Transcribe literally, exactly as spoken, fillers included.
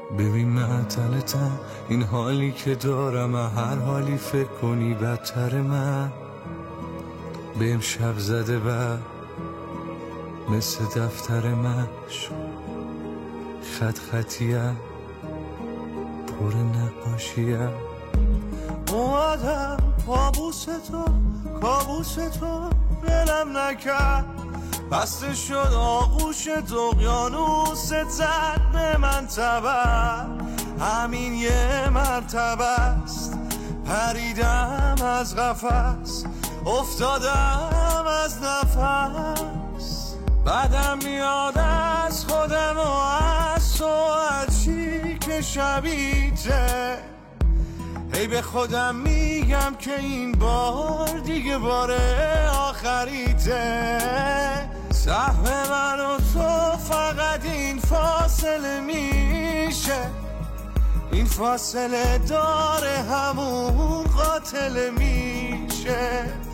ببین معطلتم، این حالی که دارم هر حالی فکر کنی بدتر من. به امشب زده و مثل دفتر من خط خطیم پر نقاشیم. اومدم کابوس تو کابوس تو دلم نکرد، بسته شد آغوش اقیانوست زد به من تبر. همین یه مرتبه است پریدم از قفس، افتادم از نفس. بعدم میاد از خودم و از تو هرچی که شبیته. هی به خودم میگم که این بار دیگه بار آخریته. سهم من و تو فقط این فاصله میشه، این فاصله داره همون قاتل میشه.